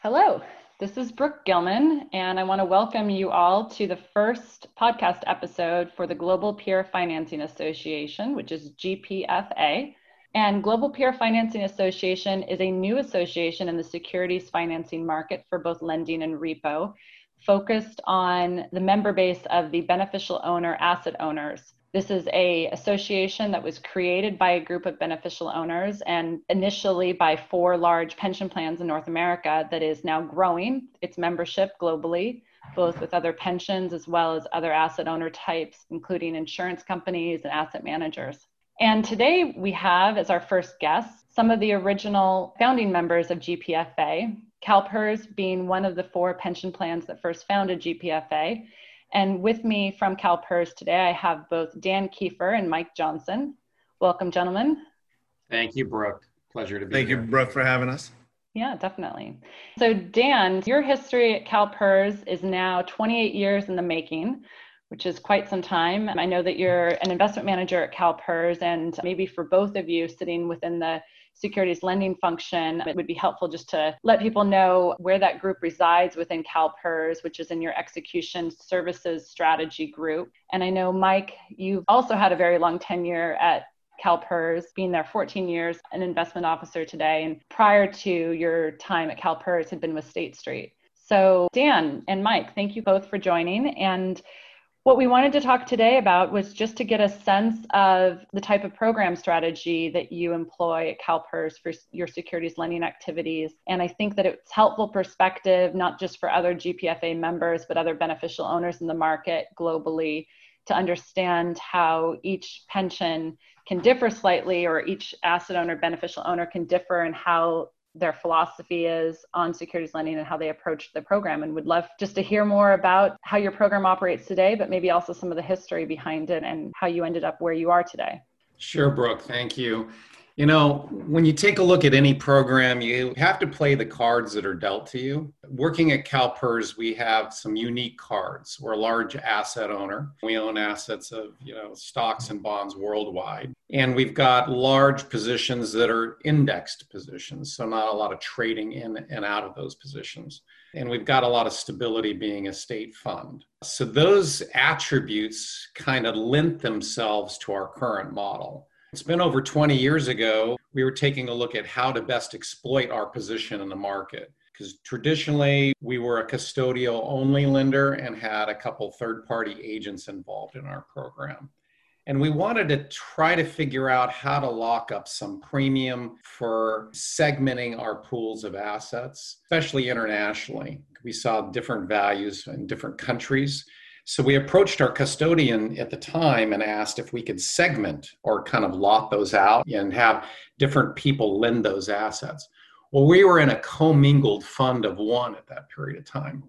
Hello, this is Brooke Gilman, and I want to welcome you all to the first podcast episode for the Global Peer Financing Association, which is GPFA. And Global Peer Financing Association is a new association in the securities financing market for both lending and repo, focused on the member base of the beneficial owner asset owners. This is an association that was created by a group of beneficial owners and initially by 4 large pension plans in North America that is now growing its membership globally, both with other pensions as well as other asset owner types, including insurance companies and asset managers. And today we have as our first guests some of the original founding members of GPFA, CalPERS being one of the 4 pension plans that first founded GPFA. And with me from CalPERS today, I have both Dan Kiefer and Mike Johnson. Welcome, gentlemen. Thank you, Brooke. Pleasure to be here. Thank you, Brooke, for having us. Yeah, definitely. So Dan, your history at CalPERS is now 28 years in the making, which is quite some time. I know that you're an investment manager at CalPERS, and maybe for both of you sitting within the securities lending function, it would be helpful just to let people know where that group resides within CalPERS, which is in your execution services strategy group. And I know, Mike, you've also had a very long tenure at CalPERS, being there 14 years, an investment officer today, and prior to your time at CalPERS had been with State Street. So Dan and Mike, thank you both for joining. And what we wanted to talk today about was just to get a sense of the type of program strategy that you employ at CalPERS for your securities lending activities. And I think that it's helpful perspective, not just for other GPFA members, but other beneficial owners in the market globally, to understand how each pension can differ slightly, or each asset owner, beneficial owner can differ in how their philosophy is on securities lending and how they approach the program. And would love just to hear more about how your program operates today, but maybe also some of the history behind it and how you ended up where you are today. Sure, Brooke. Thank you. You know, when you take a look at any program, you have to play the cards that are dealt to you. Working at CalPERS, we have some unique cards. We're a large asset owner. We own assets of, stocks and bonds worldwide. And we've got large positions that are indexed positions, so not a lot of trading in and out of those positions. And we've got a lot of stability being a state fund. So those attributes kind of lent themselves to our current model. It's been over 20 years ago, we were taking a look at how to best exploit our position in the market. Because traditionally, we were a custodial only lender and had a couple third-party agents involved in our program. And we wanted to try to figure out how to lock up some premium for segmenting our pools of assets, especially internationally. We saw different values in different countries. So we approached our custodian at the time and asked if we could segment or kind of lot those out and have different people lend those assets. Well, we were in a commingled fund of one at that period of time.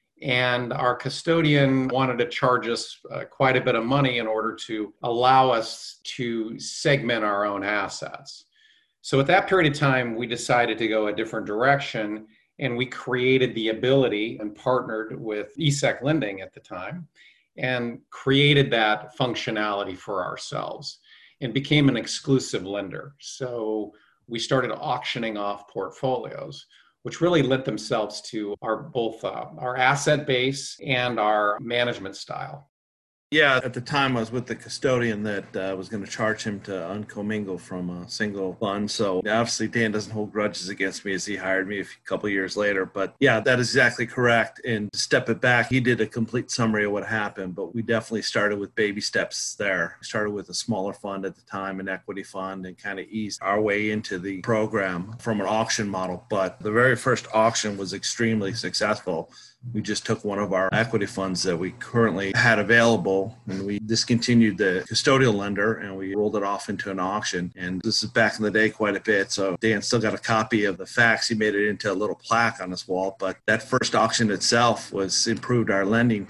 And our custodian wanted to charge us quite a bit of money in order to allow us to segment our own assets. So at that period of time, we decided to go a different direction. And we created the ability and partnered with ESEC Lending at the time and created that functionality for ourselves and became an exclusive lender. So we started auctioning off portfolios, which really lent themselves to both our asset base and our management style. Yeah, at the time I was with the custodian that was going to charge him to uncommingle from a single fund. So obviously Dan doesn't hold grudges against me as he hired me a couple of years later. But yeah, that is exactly correct. And to step it back, he did a complete summary of what happened. But we definitely started with baby steps there. We started with a smaller fund at the time, an equity fund, and kind of eased our way into the program from an auction model. But the very first auction was extremely successful. We just took one of our equity funds that we currently had available and we discontinued the custodial lender and we rolled it off into an auction. And this is back in the day quite a bit. So Dan still got a copy of the facts. He made it into a little plaque on his wall. But that first auction itself was improved our lending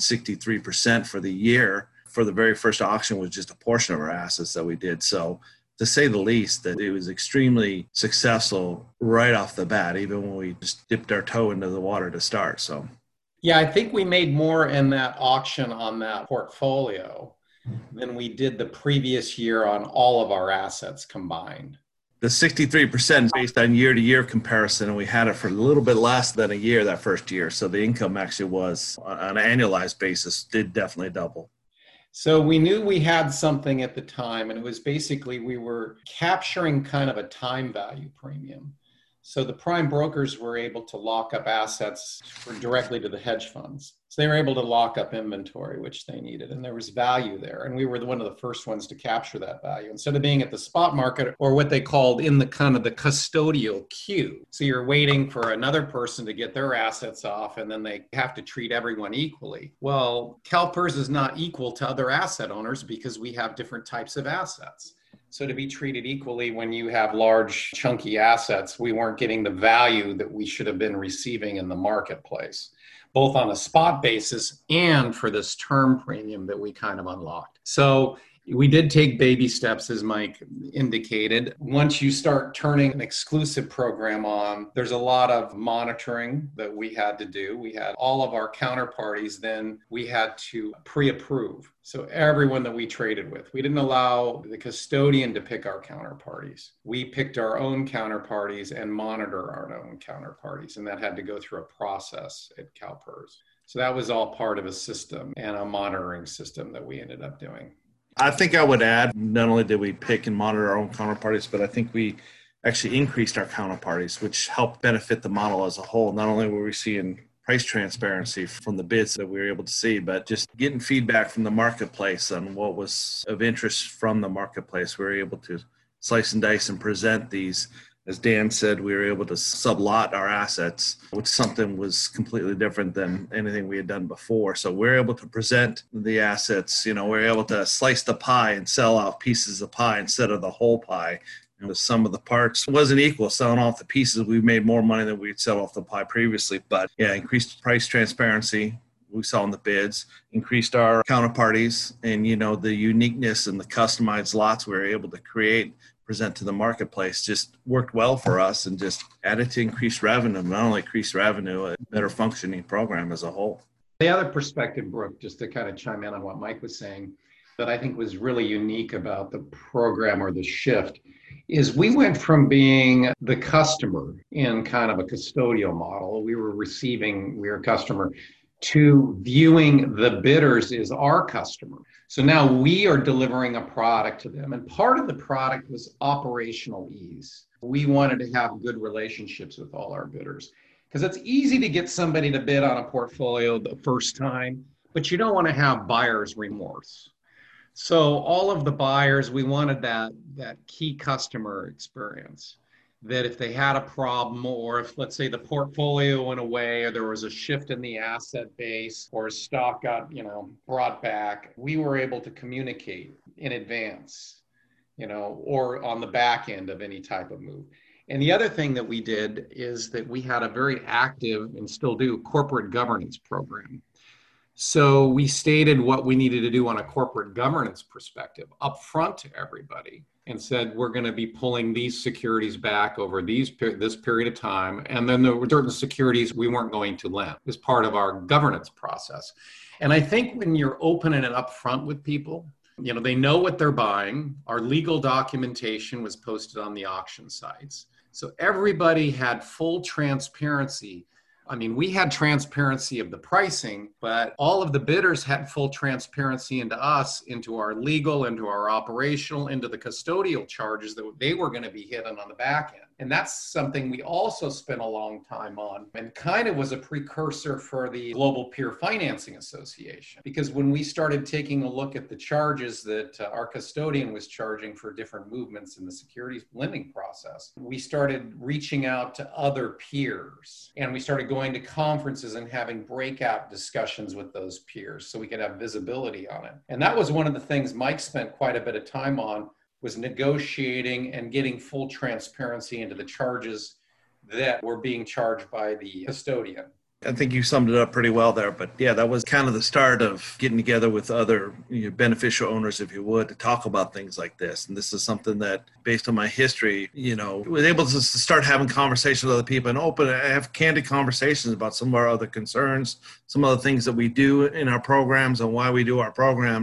63% for the year. For the very first auction was just a portion of our assets that we did. So to say the least, that it was extremely successful right off the bat, even when we just dipped our toe into the water to start. So. Yeah, I think we made more in that auction on that portfolio than we did the previous year on all of our assets combined. The 63% is based on year-to-year comparison, and we had it for a little bit less than a year that first year. So the income actually was, on an annualized basis, did definitely double. So we knew we had something at the time, and it was basically we were capturing kind of a time value premium. So the prime brokers were able to lock up assets directly to the hedge funds. So they were able to lock up inventory, which they needed, and there was value there. And we were one of the first ones to capture that value instead of being at the spot market or what they called in the kind of the custodial queue. So you're waiting for another person to get their assets off, and then they have to treat everyone equally. Well, CalPERS is not equal to other asset owners because we have different types of assets. So to be treated equally when you have large, chunky assets, we weren't getting the value that we should have been receiving in the marketplace, both on a spot basis and for this term premium that we kind of unlocked. So we did take baby steps, as Mike indicated. Once you start turning an exclusive program on, there's a lot of monitoring that we had to do. We had all of our counterparties, then we had to pre-approve. So everyone that we traded with, we didn't allow the custodian to pick our counterparties. We picked our own counterparties and monitor our own counterparties. And that had to go through a process at CalPERS. So that was all part of a system and a monitoring system that we ended up doing. I think I would add, not only did we pick and monitor our own counterparties, but I think we actually increased our counterparties, which helped benefit the model as a whole. Not only were we seeing price transparency from the bids that we were able to see, but just getting feedback from the marketplace on what was of interest from the marketplace. We were able to slice and dice and present these. As Dan said, we were able to sublot our assets, which something was completely different than anything we had done before. So we're able to present the assets, we're able to slice the pie and sell out pieces of pie instead of the whole pie. The sum of the parts wasn't equal. Selling off the pieces, we made more money than we'd sell off the pie previously. But yeah, increased price transparency. We saw in the bids, increased our counterparties, and the uniqueness and the customized lots we were able to create, present to the marketplace, just worked well for us and just added to increased revenue. Not only increased revenue, a better functioning program as a whole. The other perspective, Brooke, just to kind of chime in on what Mike was saying, that I think was really unique about the program or the shift is we went from being the customer in kind of a custodial model. We were a customer, to viewing the bidders as our customer. So now we are delivering a product to them. And part of the product was operational ease. We wanted to have good relationships with all our bidders because it's easy to get somebody to bid on a portfolio the first time, but you don't want to have buyer's remorse. So all of the buyers, we wanted that key customer experience. That if they had a problem, or if, let's say, the portfolio went away, or there was a shift in the asset base, or stock got, brought back, we were able to communicate in advance, or on the back end of any type of move. And the other thing that we did is that we had a very active, and still do, corporate governance program. So we stated what we needed to do on a corporate governance perspective up front to everybody, and said, we're going to be pulling these securities back over this period of time. And then there were certain securities we weren't going to lend as part of our governance process. And I think when you're opening it up front with people, they know what they're buying. Our legal documentation was posted on the auction sites. So everybody had full transparency. I mean, we had transparency of the pricing, but all of the bidders had full transparency into us, into our legal, into our operational, into the custodial charges that they were going to be hitting on the back end. And that's something we also spent a long time on, and kind of was a precursor for the Global Peer Financing Association. Because when we started taking a look at the charges that our custodian was charging for different movements in the securities lending process, we started reaching out to other peers, and we started going to conferences and having breakout discussions with those peers so we could have visibility on it. And that was one of the things Mike spent quite a bit of time on, was negotiating and getting full transparency into the charges that were being charged by the custodian. I think you summed it up pretty well there, but yeah, that was kind of the start of getting together with other beneficial owners, if you would, to talk about things like this. And this is something that, based on my history, was able to start having conversations with other people and have candid conversations about some of our other concerns, some of the things that we do in our programs and why we do our programs.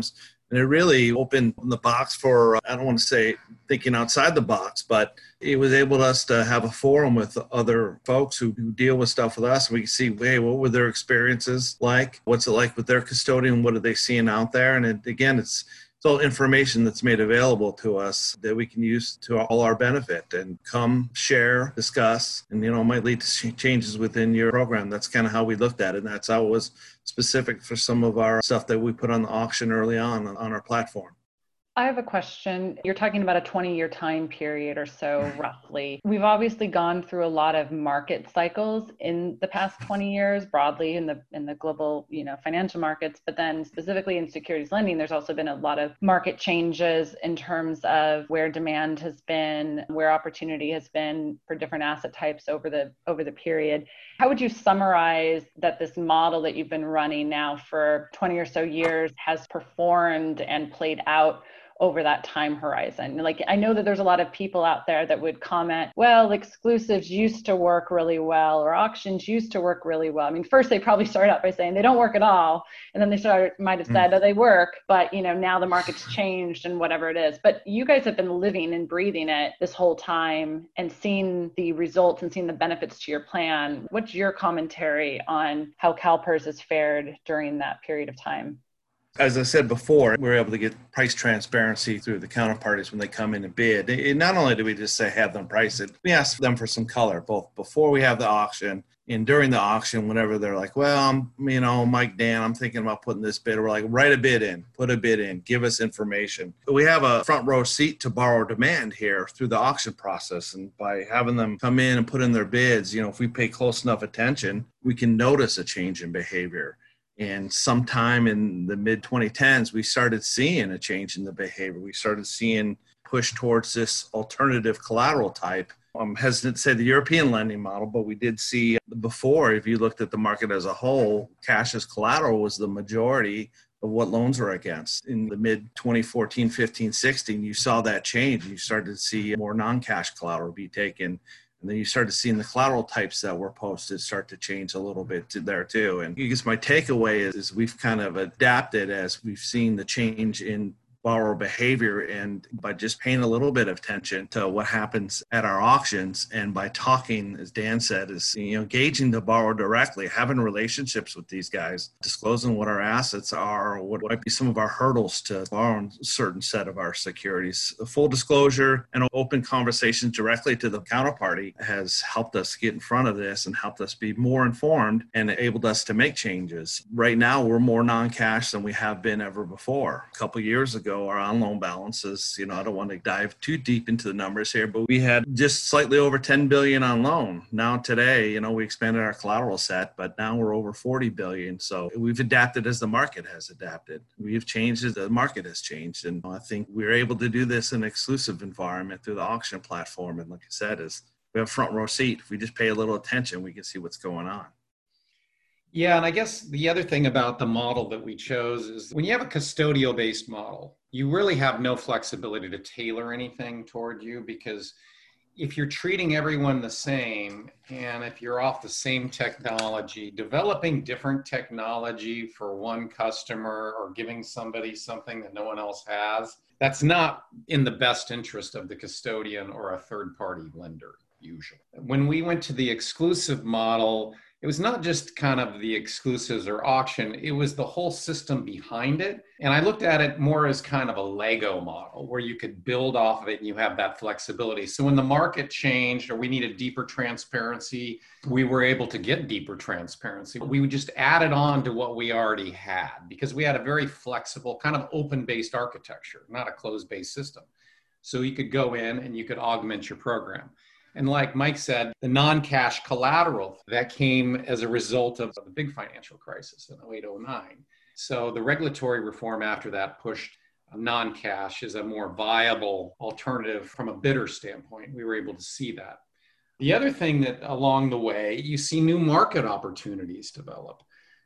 And it really opened the box for, I don't want to say thinking outside the box, but it was able us to have a forum with other folks who deal with stuff with us. We could see, hey, what were their experiences like? What's it like with their custodian? What are they seeing out there? And it's all information that's made available to us that we can use to all our benefit and come share, discuss, and, might lead to changes within your program. That's kind of how we looked at it. And that's how it was specific for some of our stuff that we put on the auction early on our platform. I have a question. You're talking about a 20-year time period or so, roughly. We've obviously gone through a lot of market cycles in the past 20 years, broadly in the global, financial markets, but then specifically in securities lending, there's also been a lot of market changes in terms of where demand has been, where opportunity has been for different asset types over the period. How would you summarize that this model that you've been running now for 20 or so years has performed and played out over that time horizon? Like, I know that there's a lot of people out there that would comment, well, exclusives used to work really well, or auctions used to work really well. I mean, first they probably started out by saying they don't work at all. And then they might have said, oh, they work, but now the market's changed and whatever it is. But you guys have been living and breathing it this whole time and seeing the results and seeing the benefits to your plan. What's your commentary on how CalPERS has fared during that period of time? As I said before, we were able to get price transparency through the counterparties when they come in and bid. And not only do we just say have them price it, we ask them for some color, both before we have the auction and during the auction, whenever they're like, well, Mike, Dan, I'm thinking about putting this bid. We're like, write a bid in, put a bid in, give us information. We have a front row seat to borrower demand here through the auction process. And by having them come in and put in their bids, if we pay close enough attention, we can notice a change in behavior. And sometime in the mid-2010s, we started seeing a change in the behavior. We started seeing push towards this alternative collateral type. I'm hesitant to say the European lending model, but we did see before, if you looked at the market as a whole, cash as collateral was the majority of what loans were against. In the mid-2014, 15, 16, you saw that change. You started to see more non-cash collateral be taken. And then you started seeing the collateral types that were posted start to change a little bit there too. And I guess my takeaway is we've kind of adapted as we've seen the change in borrower behavior, and by just paying a little bit of attention to what happens at our auctions, and by talking, as Dan said, is engaging the borrower directly, having relationships with these guys, disclosing what our assets are, what might be some of our hurdles to borrowing a certain set of our securities. A full disclosure and open conversations directly to the counterparty has helped us get in front of this and helped us be more informed and enabled us to make changes. Right now, we're more non-cash than we have been ever before. A couple of years ago, our on-loan balances, I don't want to dive too deep into the numbers here, but we had just slightly over 10 billion on loan. Now today, we expanded our collateral set, but now we're over 40 billion. So we've adapted as the market has adapted. We've changed as the market has changed. And I think we're able to do this in an exclusive environment through the auction platform. And like I said, we have a front row seat. If we just pay a little attention, we can see what's going on. Yeah, and I guess the other thing about the model that we chose is when you have a custodial-based model, you really have no flexibility to tailor anything toward you, because if you're treating everyone the same, and if you're off the same technology, developing different technology for one customer or giving somebody something that no one else has, that's not in the best interest of the custodian or a third-party lender, usually. When we went to the exclusive model, it was not just kind of the exclusives or auction, it was the whole system behind it. And I looked at it more as kind of a Lego model where you could build off of it and you have that flexibility. So when the market changed or we needed deeper transparency, we were able to get deeper transparency. We would just add it on to what we already had because we had a very flexible kind of open-based architecture, not a closed-based system. So you could go in and you could augment your program. And like Mike said, the non-cash collateral that came as a result of the big financial crisis in 08-09. So the regulatory reform after that pushed non-cash as a more viable alternative from a bidder standpoint. We were able to see that. The other thing that along the way, you see new market opportunities develop.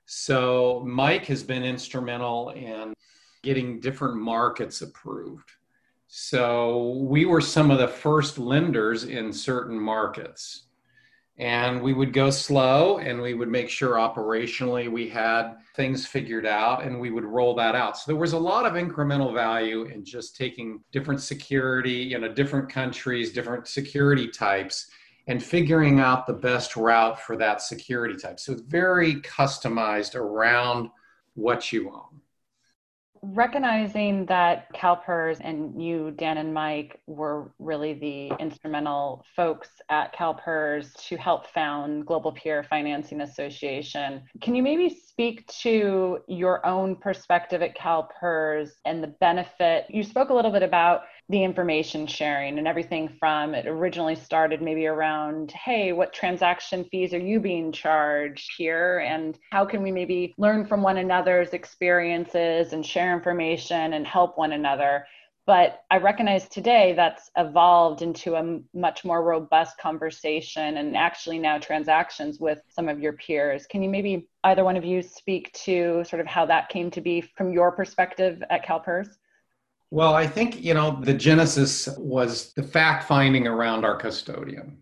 So Mike has been instrumental in getting different markets approved. So we were some of the first lenders in certain markets. And we would go slow and we would make sure operationally we had things figured out and we would roll that out. So there was a lot of incremental value in just taking different security, different countries, different security types, and figuring out the best route for that security type. So it's very customized around what you own. Recognizing that CalPERS and you, Dan and Mike, were really the instrumental folks at CalPERS to help found Global Peer Financing Association, can you maybe speak to your own perspective at CalPERS and the benefit? You spoke a little bit about the information sharing and everything from it originally started maybe around, hey, what transaction fees are you being charged here? And how can we maybe learn from one another's experiences and share information and help one another? But I recognize today that's evolved into a much more robust conversation and actually now transactions with some of your peers. Can you maybe either one of you speak to sort of how that came to be from your perspective at CalPERS? Well, I think, the genesis was the fact finding around our custodian.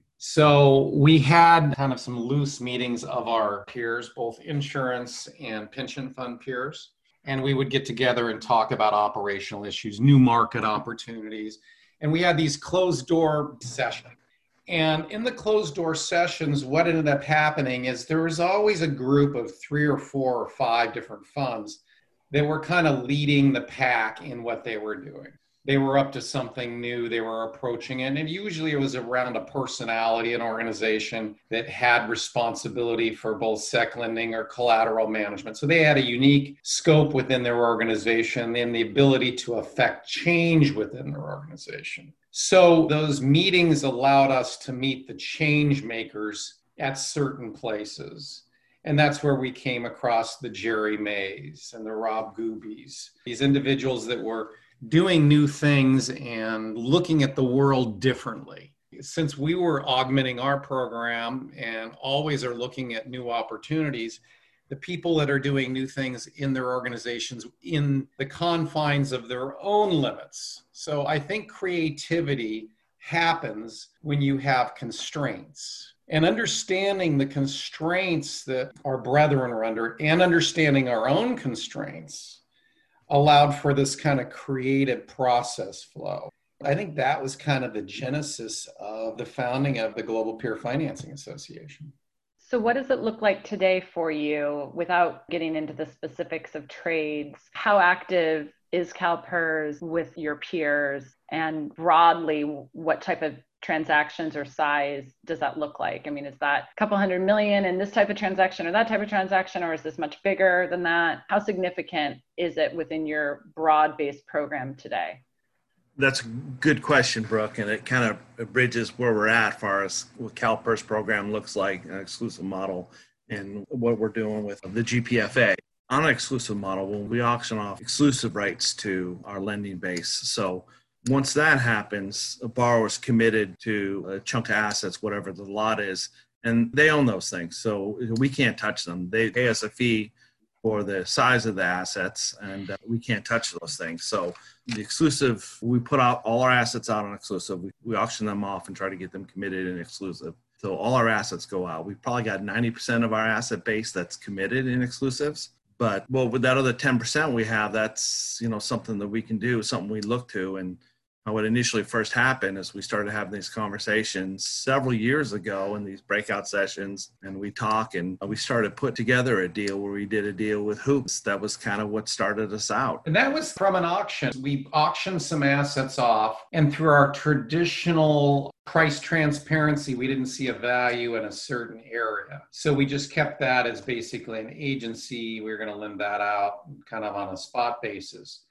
So we had kind of some loose meetings of our peers, both insurance and pension fund peers. And we would get together and talk about operational issues, new market opportunities. And we had these closed door sessions. And in the closed door sessions, what ended up happening is there was always a group of 3 or 4 or 5 different funds that were kind of leading the pack in what they were doing. They were up to something new, they were approaching it, and usually it was around a personality, an organization that had responsibility for both sec lending or collateral management. So they had a unique scope within their organization and the ability to affect change within their organization. So those meetings allowed us to meet the change makers at certain places. And that's where we came across the Jerry Mays and the Rob Goobies, these individuals that were doing new things and looking at the world differently. Since we were augmenting our program and always are looking at new opportunities, the people that are doing new things in their organizations in the confines of their own limits. So I think creativity happens when you have constraints. And understanding the constraints that our brethren are under and understanding our own constraints allowed for this kind of creative process flow. I think that was kind of the genesis of the founding of the Global Peer Financing Association. So what does it look like today for you without getting into the specifics of trades? How active is CalPERS with your peers? And broadly, what type of transactions or size does that look like? I mean, is that a couple $100 million in this type of transaction or that type of transaction, or is this much bigger than that? How significant is it within your broad-based program today? That's a good question, Brooke, and it kind of bridges where we're at as far as what CalPERS program looks like, an exclusive model, and what we're doing with the GPFA. On an exclusive model, when we auction off exclusive rights to our lending base. So once that happens, a borrower's committed to a chunk of assets, whatever the lot is, and they own those things. So we can't touch them. They pay us a fee for the size of the assets, and we can't touch those things. So the exclusive, we put out all our assets out on exclusive. We auction them off and try to get them committed in exclusive. So all our assets go out. We've probably got 90% of our asset base that's committed in exclusives. But with that other 10% we have, that's something that we can do, something we look to. And what initially first happened is we started having these conversations several years ago in these breakout sessions, and we talk and we started put together a deal where we did a deal with Hoops. That was kind of what started us out. And that was from an auction. We auctioned some assets off, and through our traditional price transparency, we didn't see a value in a certain area. So we just kept that as basically an agency. We were going to lend that out kind of on a spot basis.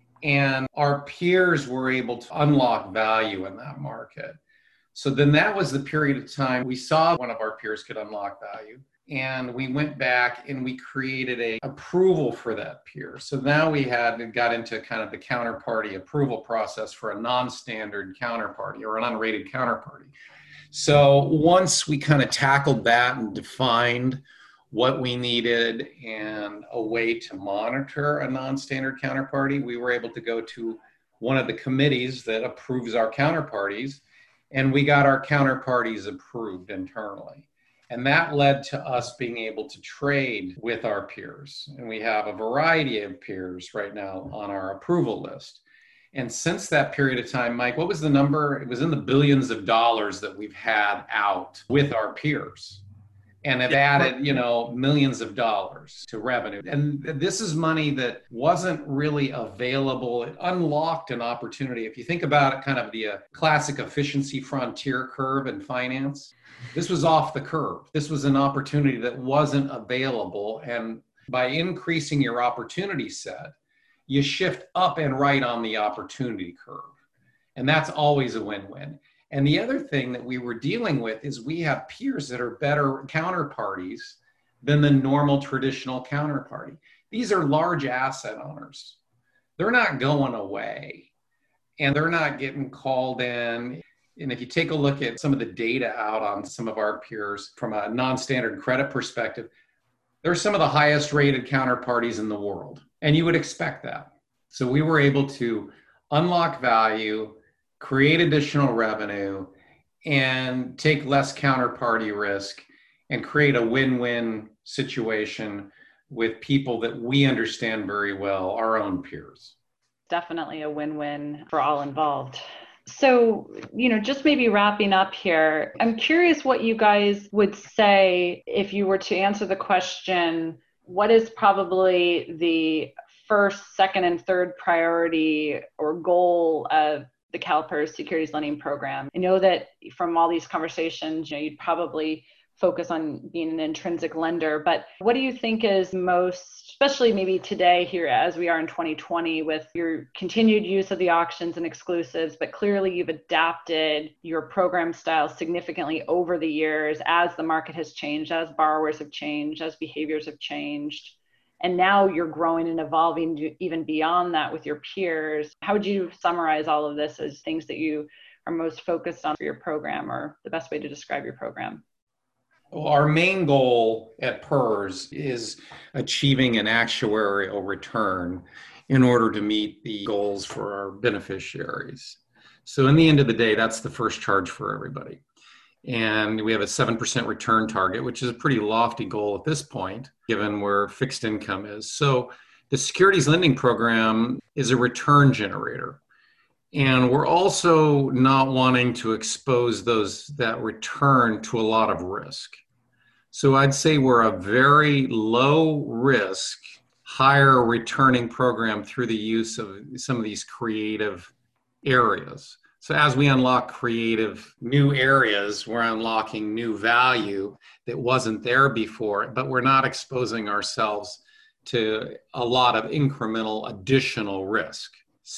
And our peers were able to unlock value in that market. So then that was the period of time we saw one of our peers could unlock value. And we went back and we created a approval for that peer. So now we got into kind of the counterparty approval process for a non-standard counterparty or an unrated counterparty. So once we kind of tackled that and defined what we needed and a way to monitor a non-standard counterparty, we were able to go to one of the committees that approves our counterparties, and we got our counterparties approved internally. And that led to us being able to trade with our peers. And we have a variety of peers right now on our approval list. And since that period of time, Mike, what was the number? It was in the billions of dollars that we've had out with our peers and have added, millions of dollars to revenue. And this is money that wasn't really available. It unlocked an opportunity. If you think about it, kind of the classic efficiency frontier curve in finance, this was off the curve. This was an opportunity that wasn't available. And by increasing your opportunity set, you shift up and right on the opportunity curve. And that's always a win-win. And the other thing that we were dealing with is we have peers that are better counterparties than the normal traditional counterparty. These are large asset owners. They're not going away and they're not getting called in. And if you take a look at some of the data out on some of our peers from a non-standard credit perspective, they're some of the highest rated counterparties in the world. And you would expect that. So we were able to unlock value, create additional revenue, and take less counterparty risk and create a win-win situation with people that we understand very well, our own peers. Definitely a win-win for all involved. So, just maybe wrapping up here, I'm curious what you guys would say if you were to answer the question, what is probably the first, second, and third priority or goal of the CalPERS Securities Lending Program? I know that from all these conversations, you'd probably focus on being an intrinsic lender, but what do you think is most, especially maybe today here as we are in 2020 with your continued use of the auctions and exclusives, but clearly you've adapted your program style significantly over the years as the market has changed, as borrowers have changed, as behaviors have changed. And now you're growing and evolving even beyond that with your peers. How would you summarize all of this as things that you are most focused on for your program, or the best way to describe your program? Well, our main goal at PERS is achieving an actuarial return in order to meet the goals for our beneficiaries. So in the end of the day, that's the first charge for everybody. And we have a 7% return target, which is a pretty lofty goal at this point, given where fixed income is. So the securities lending program is a return generator. And we're also not wanting to expose that return to a lot of risk. So I'd say we're a very low risk, higher returning program through the use of some of these creative areas. So as we unlock creative new areas, we're unlocking new value that wasn't there before, but we're not exposing ourselves to a lot of incremental additional risk.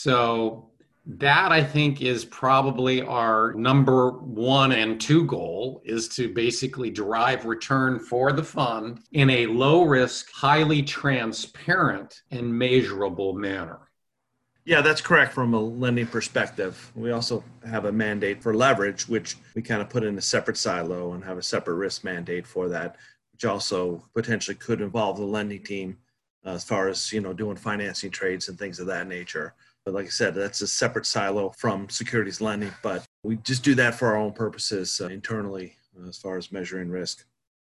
So that, I think, is probably our number 1 and 2 goal, is to basically derive return for the fund in a low risk, highly transparent, and measurable manner. Yeah, that's correct from a lending perspective. We also have a mandate for leverage, which we kind of put in a separate silo and have a separate risk mandate for that, which also potentially could involve the lending team as far as, doing financing trades and things of that nature. But like I said, that's a separate silo from securities lending, but we just do that for our own purposes internally as far as measuring risk.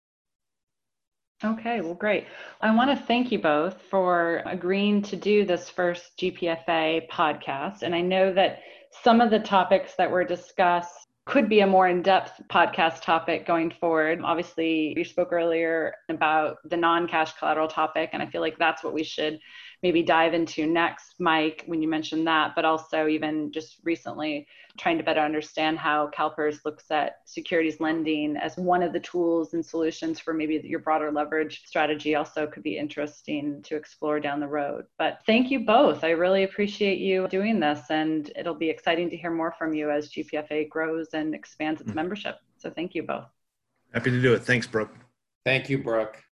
Okay, well, great. I want to thank you both for agreeing to do this first GPFA podcast. And I know that some of the topics that were discussed could be a more in-depth podcast topic going forward. Obviously, you spoke earlier about the non-cash collateral topic, and I feel like that's what we should maybe dive into next, Mike, when you mentioned that, but also even just recently trying to better understand how CalPERS looks at securities lending as one of the tools and solutions for maybe your broader leverage strategy also could be interesting to explore down the road. But thank you both. I really appreciate you doing this, and it'll be exciting to hear more from you as GPFA grows and expands its membership. So thank you both. Happy to do it. Thanks, Brooke. Thank you, Brooke.